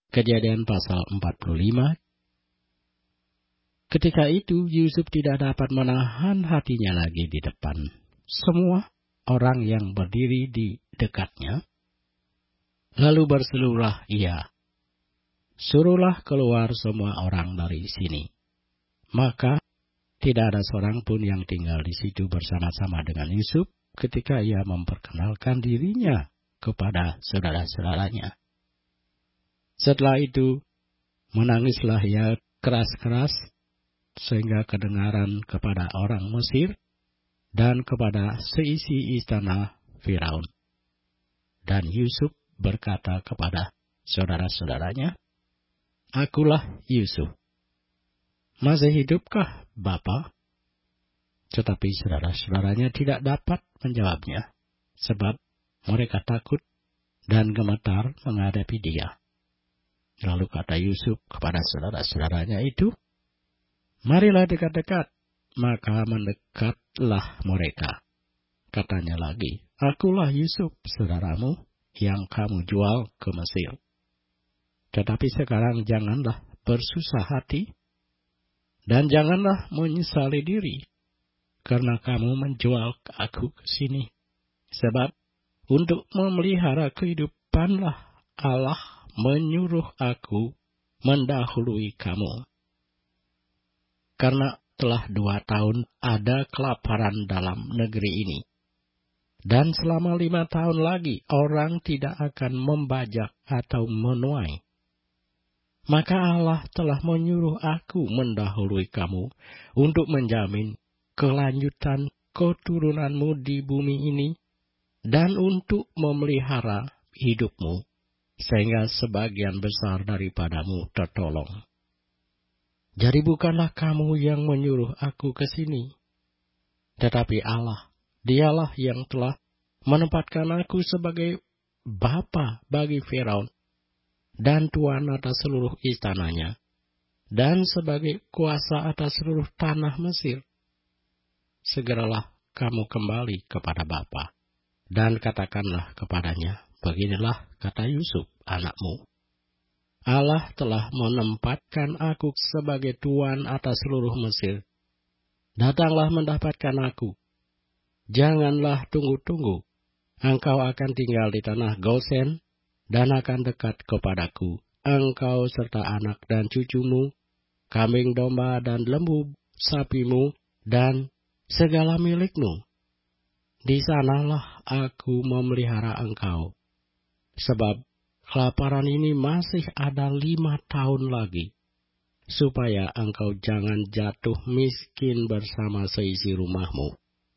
Kejadian pasal 45. Ketika itu Yusuf tidak dapat menahan hatinya lagi di depan semua orang yang berdiri di dekatnya. Lalu berserulah ia, "Suruhlah keluar semua orang dari sini." Maka tidak ada seorang pun yang tinggal di situ bersama-sama dengan Yusuf ketika ia memperkenalkan dirinya kepada saudara-saudaranya. Setelah itu, menangislah ia keras-keras sehingga kedengaran kepada orang Mesir dan kepada seisi istana Firaun. Dan Yusuf berkata kepada saudara-saudaranya, "Akulah Yusuf. Masih hidupkah Bapa?" Tetapi saudara-saudaranya tidak dapat menjawabnya, sebab mereka takut dan gemetar menghadapi dia. Lalu kata Yusuf kepada saudara-saudaranya itu, "Marilah dekat-dekat." Maka mendekatlah mereka. Katanya lagi, "Akulah Yusuf, saudaramu, yang kamu jual ke Mesir. Tetapi sekarang janganlah bersusah hati, dan janganlah menyesali diri, karena kamu menjual aku ke sini. Sebab untuk memelihara kehidupanlah Allah menyuruh aku mendahului kamu. Karena telah 2 tahun ada kelaparan dalam negeri ini, dan selama 5 tahun lagi orang tidak akan membajak atau menuai. Maka Allah telah menyuruh aku mendahului kamu untuk menjamin kelanjutan keturunanmu di bumi ini, dan untuk memelihara hidupmu, sehingga sebagian besar daripadamu tertolong. Jadi bukanlah kamu yang menyuruh aku ke sini, tetapi Allah. Dialah yang telah menempatkan aku sebagai bapa bagi Firaun dan tuan atas seluruh istananya, dan sebagai kuasa atas seluruh tanah Mesir. Segeralah kamu kembali kepada Bapa, dan katakanlah kepadanya, beginilah kata Yusuf anakmu. Allah telah menempatkan aku sebagai tuan atas seluruh Mesir. Datanglah mendapatkan aku. Janganlah tunggu-tunggu. Engkau akan tinggal di tanah Gosen, dan akan dekat kepadaku, engkau serta anak dan cucumu, kambing domba dan lembu sapimu, dan segala milikmu. Di sanalah aku memelihara engkau. Sebab kelaparan ini masih ada 5 tahun lagi, supaya engkau jangan jatuh miskin bersama seisi rumahmu,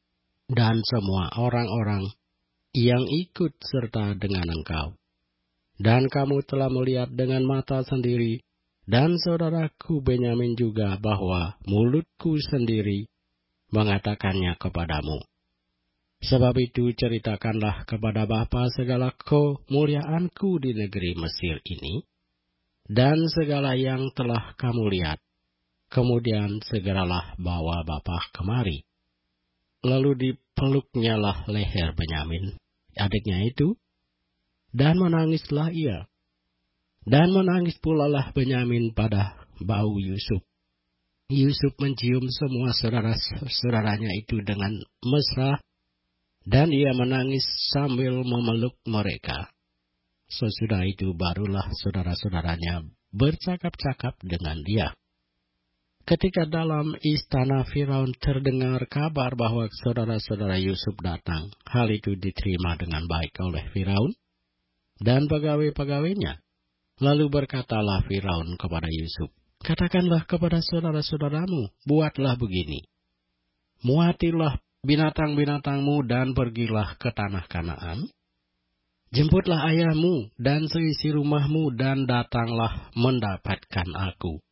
dan semua orang-orang yang ikut serta dengan engkau. Dan kamu telah melihat dengan mata sendiri, dan saudaraku Benyamin juga, bahwa mulutku sendiri mengatakannya kepadamu. Sebab itu ceritakanlah kepada Bapa segala kemuliaanku di negeri Mesir ini, dan segala yang telah kamu lihat. Kemudian segeralah bawa Bapa kemari." Lalu dipeluknyalah leher Benyamin, adiknya itu, dan menangislah ia. Dan menangis pula lah Benyamin pada bau Yusuf. Yusuf mencium semua saudara-saudaranya itu dengan mesra, dan ia menangis sambil memeluk mereka. Sesudah itu barulah saudara-saudaranya bercakap-cakap dengan dia. Ketika dalam istana Firaun terdengar kabar bahwa saudara-saudara Yusuf datang, hal itu diterima dengan baik oleh Firaun dan pegawai-pegawainya. Lalu berkatalah Firaun kepada Yusuf, "Katakanlah kepada saudara-saudaramu, buatlah begini. Muatilah binatang-binatangmu dan pergilah ke tanah Kanaan. Jemputlah ayahmu dan seisi rumahmu dan datanglah mendapatkan aku.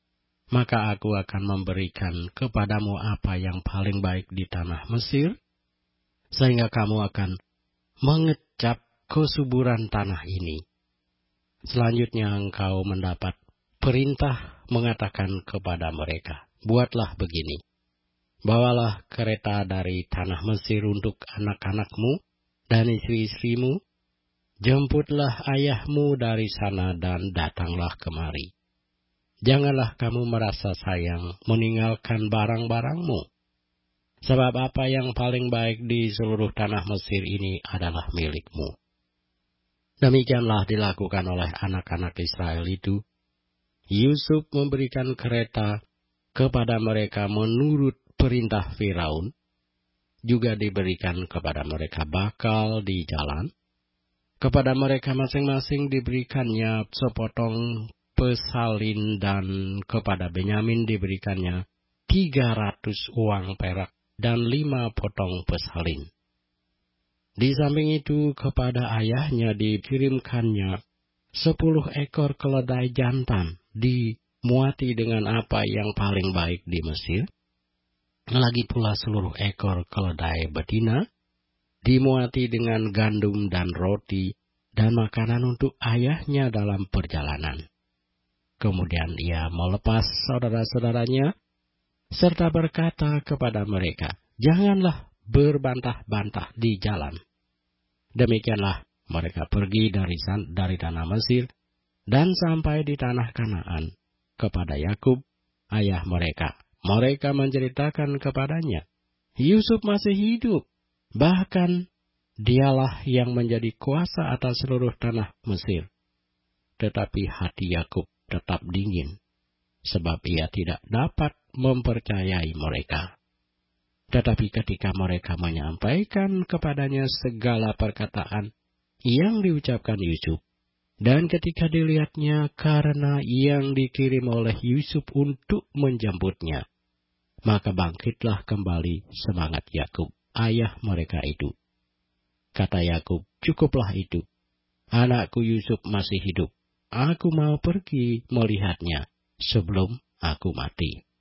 Maka aku akan memberikan kepadamu apa yang paling baik di tanah Mesir, sehingga kamu akan mengecap kesuburan tanah ini. Selanjutnya engkau mendapat perintah mengatakan kepada mereka, buatlah begini. Bawalah kereta dari tanah Mesir untuk anak-anakmu dan istri-istrimu, Jemputlah ayahmu dari sana dan datanglah kemari. Janganlah kamu merasa sayang meninggalkan barang-barangmu. Sebab apa yang paling baik di seluruh tanah Mesir ini adalah milikmu. Demikianlah dilakukan oleh anak-anak Israel itu. Yusuf memberikan kereta kepada mereka menurut perintah Firaun. Juga diberikan kepada mereka bakal di jalan. Kepada mereka masing-masing diberikannya sepotong pesalin, dan kepada Benyamin diberikannya 300 uang perak dan 5 potong pesalin. Di samping itu kepada ayahnya dikirimkannya 10 ekor keledai jantan, dimuati dengan apa yang paling baik di Mesir. Lagi pula 10 ekor keledai betina, dimuati dengan gandum dan roti, dan makanan untuk ayahnya dalam perjalanan. Kemudian ia melepas saudara-saudaranya, serta berkata kepada mereka, "Janganlah berbantah-bantah di jalan." Demikianlah mereka pergi dari tanah Mesir, dan sampai di tanah Kanaan kepada Yakub, ayah mereka. Mereka menceritakan kepadanya, Yusuf masih hidup, bahkan dialah yang menjadi kuasa atas seluruh tanah Mesir. Tetapi hati Yakub tetap dingin, sebab ia tidak dapat mempercayai mereka. Tetapi ketika mereka menyampaikan kepadanya segala perkataan yang diucapkan Yusuf, dan ketika dilihatnya karena yang dikirim oleh Yusuf untuk menjemputnya, maka bangkitlah kembali semangat Yakub, ayah mereka itu. Kata Yakub, "Cukuplah itu. Anakku Yusuf masih hidup. Aku mau pergi melihatnya sebelum aku mati."